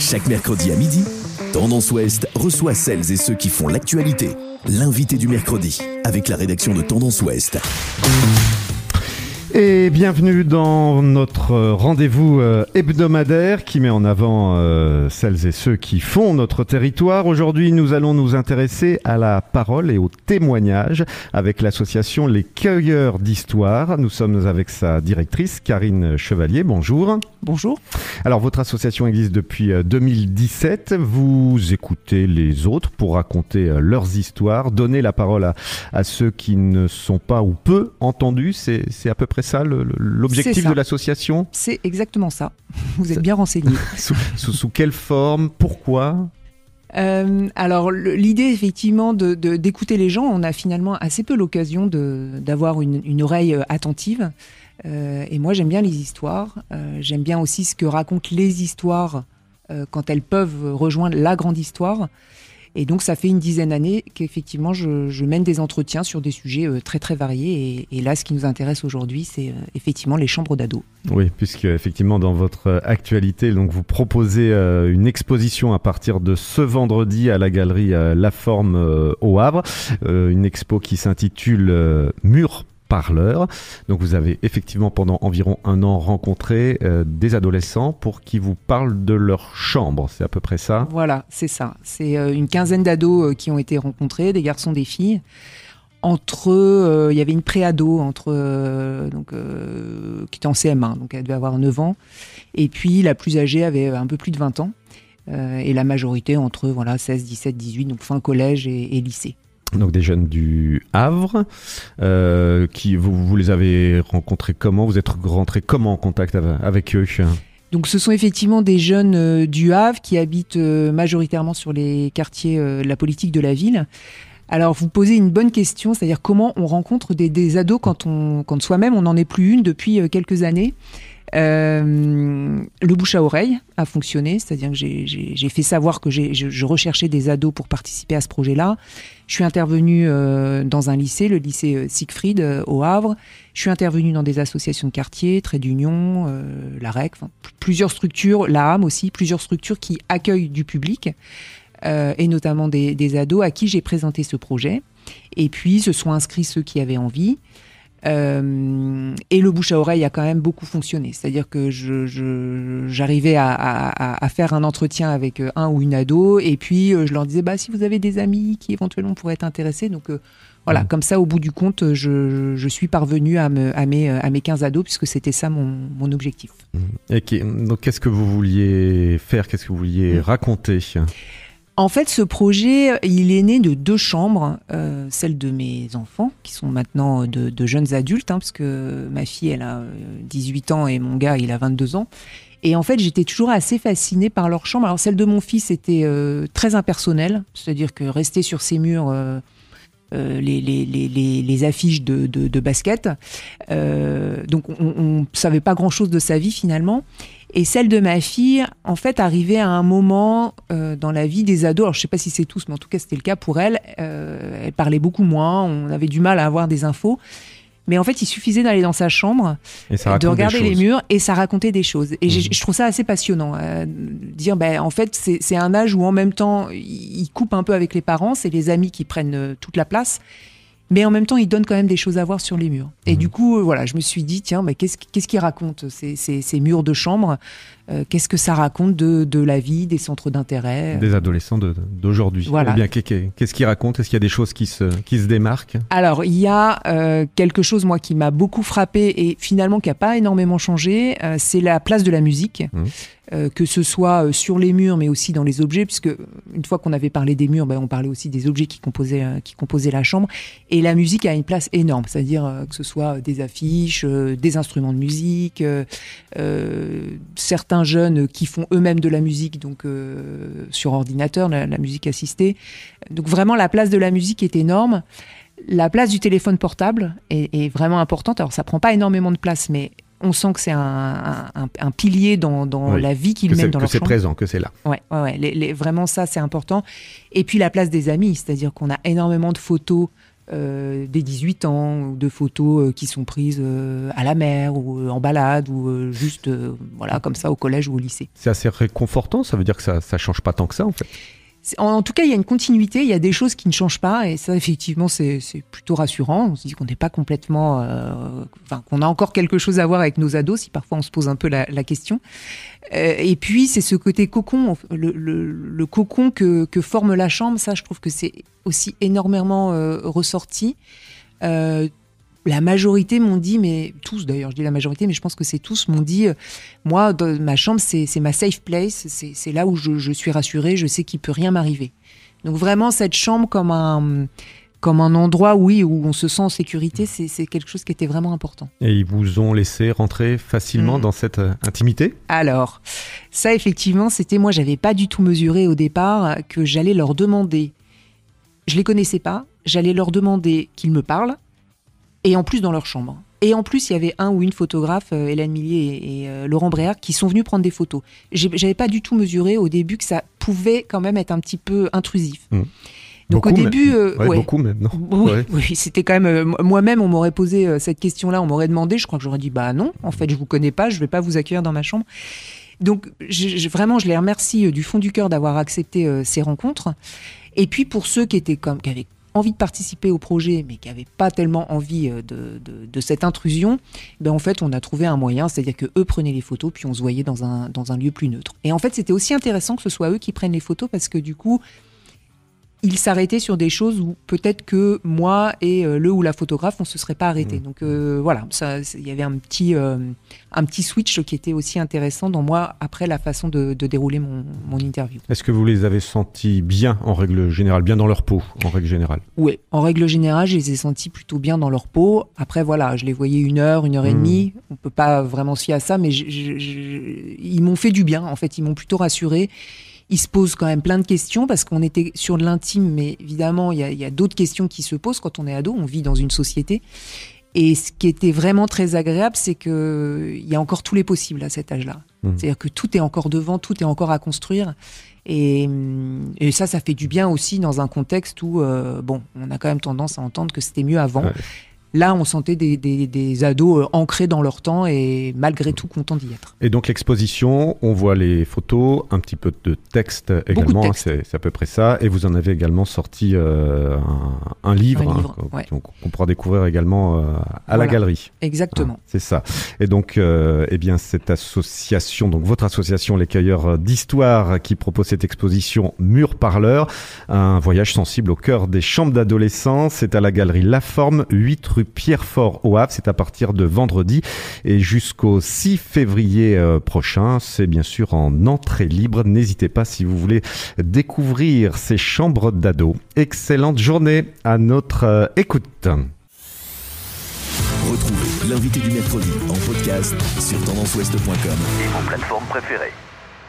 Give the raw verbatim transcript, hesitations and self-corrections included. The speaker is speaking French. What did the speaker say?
Chaque mercredi à midi, Tendance Ouest reçoit celles et ceux qui font l'actualité. L'invité du mercredi, avec la rédaction de Tendance Ouest. Et bienvenue dans notre rendez-vous hebdomadaire qui met en avant euh, celles et ceux qui font notre territoire. Aujourd'hui, nous allons nous intéresser à la parole et au témoignage avec l'association Les Cueilleurs d'Histoire. Nous sommes avec sa directrice, Karine Chevalier. Bonjour. Bonjour. Alors, votre association existe depuis deux mille dix-sept. Vous écoutez les autres pour raconter leurs histoires, donner la parole à, à ceux qui ne sont pas ou peu entendus. C'est, c'est à peu près ça le, l'objectif de l'association ? C'est exactement ça. Vous êtes bien renseigné. sous, sous, sous quelle forme ? Pourquoi ? Euh, alors le, l'idée effectivement de, de, d'écouter les gens, on a finalement assez peu l'occasion de, d'avoir une, une oreille attentive. Euh, et moi j'aime bien les histoires. Euh, j'aime bien aussi ce que racontent les histoires euh, quand elles peuvent rejoindre la grande histoire. Et donc, ça fait une dizaine d'années qu'effectivement, je, je mène des entretiens sur des sujets euh, très, très variés. Et, et là, ce qui nous intéresse aujourd'hui, c'est euh, effectivement les chambres d'ados. Oui, puisque effectivement, dans votre actualité, donc, vous proposez euh, une exposition à partir de ce vendredi à la galerie euh, La Forme euh, au Havre. Euh, une expo qui s'intitule euh, « Murs parleurs ». Donc vous avez effectivement pendant environ un an rencontré euh, des adolescents pour qui vous parlent de leur chambre, c'est à peu près ça ? Voilà, c'est ça. C'est euh, une quinzaine d'ados euh, qui ont été rencontrés, des garçons, des filles. Entre eux, euh, il y avait une pré-ado entre, euh, donc, euh, qui était en C M un, donc elle devait avoir neuf ans. Et puis la plus âgée avait un peu plus de vingt ans. Euh, et la majorité entre voilà, seize, dix-sept, dixhuit, donc fin collège et, et lycée. Donc des jeunes du Havre, euh, qui vous, vous les avez rencontrés comment ? Vous êtes rentrés comment en contact avec eux ? Donc ce sont effectivement des jeunes euh, du Havre qui habitent euh, majoritairement sur les quartiers euh, de la politique de la ville. Alors vous posez une bonne question, c'est-à-dire comment on rencontre des, des ados quand, on, quand soi-même on n'en est plus une depuis euh, quelques années. Euh, le bouche à oreille a fonctionné, c'est-à-dire que j'ai, j'ai, j'ai fait savoir que j'ai, je, je recherchais des ados pour participer à ce projet-là. Je suis intervenue euh, dans un lycée, le lycée Siegfried euh, au Havre. Je suis intervenue dans des associations de quartier, Trait d'Union, euh, la R E C, enfin, p- plusieurs structures, la A M aussi, plusieurs structures qui accueillent du public euh, et notamment des, des ados à qui j'ai présenté ce projet. Et puis se sont inscrits ceux qui avaient envie. Euh, et le bouche à oreille a quand même beaucoup fonctionné, c'est-à-dire que je, je, j'arrivais à, à, à faire un entretien avec un ou une ado et puis euh, je leur disais bah, si vous avez des amis qui éventuellement pourraient être intéressés, donc euh, voilà, mmh. Comme ça au bout du compte je, je suis parvenue à, me, à, mes, à mes quinze ados puisque c'était ça mon, mon objectif. Mmh. Et qui, donc qu'est-ce que vous vouliez faire, qu'est-ce que vous vouliez mmh. raconter ? En fait, ce projet, il est né de deux chambres, euh, celle de mes enfants, qui sont maintenant de, de jeunes adultes, hein, parce que ma fille, elle a dix-huit ans et mon gars, il a vingt-deux ans. Et en fait, j'étais toujours assez fascinée par leur chambre. Alors, celle de mon fils était euh, très impersonnelle, c'est-à-dire que rester sur ces murs... Euh, Euh, les, les, les, les affiches de, de, de basket. Euh, donc, on ne savait pas grand-chose de sa vie, finalement. Et celle de ma fille, en fait, arrivait à un moment euh, dans la vie des ados. Alors, je ne sais pas si c'est tous, mais en tout cas, c'était le cas pour elle. Euh, elle parlait beaucoup moins. On avait du mal à avoir des infos. Mais en fait, il suffisait d'aller dans sa chambre, de regarder les murs, et ça racontait des choses. Et mmh. je trouve ça assez passionnant. Euh, dire, ben, en fait, c'est, c'est un âge où en même temps, il coupe un peu avec les parents, c'est les amis qui prennent euh, toute la place. Mais en même temps, il donne quand même des choses à voir sur les murs. Et mmh. du coup, euh, voilà, je me suis dit, tiens, mais qu'est-ce, qu'est-ce qu'ils racontent, ces, ces, ces murs de chambre ? euh, Qu'est-ce que ça raconte de, de la vie, des centres d'intérêt ? Des adolescents de, d'aujourd'hui. Voilà. Eh bien, qu'est-ce qu'ils racontent ? Est-ce qu'il y a des choses qui se, qui se démarquent ? Alors, il y a euh, quelque chose, moi, qui m'a beaucoup frappée et finalement qui n'a pas énormément changé, euh, c'est la place de la musique. Mmh. Euh, que ce soit euh, sur les murs, mais aussi dans les objets, puisque une fois qu'on avait parlé des murs, ben, on parlait aussi des objets qui composaient, euh, qui composaient la chambre. Et la musique a une place énorme, c'est-à-dire euh, que ce soit des affiches, euh, des instruments de musique, euh, euh, certains jeunes qui font eux-mêmes de la musique, donc euh, sur ordinateur, la, la musique assistée. Donc vraiment, la place de la musique est énorme. La place du téléphone portable est, est vraiment importante. Alors, ça prend pas énormément de place, mais on sent que c'est un, un, un pilier dans, dans oui, la vie qu'ils mènent dans leur chambre. Que c'est présent, que c'est là. Ouais, ouais, ouais. Les, les, vraiment, ça, c'est important. Et puis, la place des amis, c'est-à-dire qu'on a énormément de photos euh, des dix-huit ans, ou de photos euh, qui sont prises euh, à la mer, ou euh, en balade, ou euh, juste euh, voilà, comme ça au collège ou au lycée. C'est assez réconfortant, ça veut dire que ça ne change pas tant que ça en fait. En, en tout cas, il y a une continuité, il y a des choses qui ne changent pas, et ça, effectivement, c'est, c'est plutôt rassurant. On se dit qu'on n'est pas complètement... Euh, enfin, qu'on a encore quelque chose à voir avec nos ados, si parfois on se pose un peu la, la question. Euh, et puis, c'est ce côté cocon, le, le, le cocon que, que forme la chambre, ça, je trouve que c'est aussi énormément euh, ressorti. Euh, La majorité m'ont dit, mais tous d'ailleurs, je dis la majorité, mais je pense que c'est tous, m'ont dit, euh, moi, dans ma chambre, c'est, c'est ma safe place, c'est, c'est là où je, je suis rassurée, je sais qu'il ne peut rien m'arriver. Donc vraiment, cette chambre comme un, comme un endroit, oui, où on se sent en sécurité, c'est, c'est quelque chose qui était vraiment important. Et ils vous ont laissé rentrer facilement mmh. dans cette euh, intimité ? Alors, ça effectivement, c'était, moi, je n'avais pas du tout mesuré au départ que j'allais leur demander, je ne les connaissais pas, j'allais leur demander qu'ils me parlent, et en plus dans leur chambre. Et en plus, il y avait un ou une photographe, euh, Hélène Millier et, et euh, Laurent Bréard, qui sont venus prendre des photos. J'ai, j'avais pas du tout mesuré au début que ça pouvait quand même être un petit peu intrusif. Mmh. Donc beaucoup au début... Euh, ouais, ouais. Beaucoup même, non ? Oui, ouais. oui, c'était quand même... Euh, moi-même, on m'aurait posé euh, cette question-là, on m'aurait demandé, je crois que j'aurais dit, bah non, en fait, je vous connais pas, je vais pas vous accueillir dans ma chambre. Donc, je, je, vraiment, je les remercie euh, du fond du cœur d'avoir accepté euh, ces rencontres. Et puis, pour ceux qui étaient comme... qui avaient envie de participer au projet, mais qui n'avaient pas tellement envie de, de, de cette intrusion, ben en fait, on a trouvé un moyen, c'est-à-dire qu'eux prenaient les photos, puis on se voyait dans un, dans un lieu plus neutre. Et en fait, c'était aussi intéressant que ce soit eux qui prennent les photos, parce que du coup, ils s'arrêtaient sur des choses où peut-être que moi et euh, le ou la photographe, on ne se serait pas arrêtés. Mmh. Donc euh, voilà, il y avait un petit, euh, un petit switch qui était aussi intéressant dans moi, après la façon de, de dérouler mon, mon interview. Est-ce que vous les avez sentis bien, en règle générale, bien dans leur peau, en règle générale ? Oui, en règle générale, je les ai sentis plutôt bien dans leur peau. Après, voilà, je les voyais une heure, une heure et demie. Mmh. On ne peut pas vraiment se fier à ça, mais je, je, je, ils m'ont fait du bien, en fait. Ils m'ont plutôt rassurée. Ils se posent quand même plein de questions parce qu'on était sur de l'intime, mais évidemment, il y a, il y a d'autres questions qui se posent quand on est ado, on vit dans une société. Et ce qui était vraiment très agréable, c'est qu'il y a encore tous les possibles à cet âge-là. Mmh. C'est-à-dire que tout est encore devant, tout est encore à construire. Et, et ça, ça fait du bien aussi dans un contexte où, euh, bon, on a quand même tendance à entendre que c'était mieux avant. Ouais. Là, on sentait des, des, des ados ancrés dans leur temps et malgré tout contents d'y être. Et donc l'exposition, on voit les photos, un petit peu de texte également, de texte. C'est, c'est à peu près ça. Et vous en avez également sorti euh, un, un livre, un livre hein, ouais. qu'on, qu'on pourra découvrir également euh, à voilà. la galerie. Exactement. Ah, c'est ça. Et donc, euh, eh bien, cette association, donc votre association Les Cueilleurs d'Histoire, qui propose cette exposition Murs Parleurs, un voyage sensible au cœur des chambres d'adolescence, c'est à la galerie La Forme, huit rue Pierrefort au Havre. C'est à partir de vendredi et jusqu'au six février euh, prochain. C'est bien sûr en entrée libre. N'hésitez pas si vous voulez découvrir ces chambres d'ados. Excellente journée à notre euh, écoute. Retrouvez l'invité du mercredi en podcast sur tendance ouest point com et vos plateformes préférées.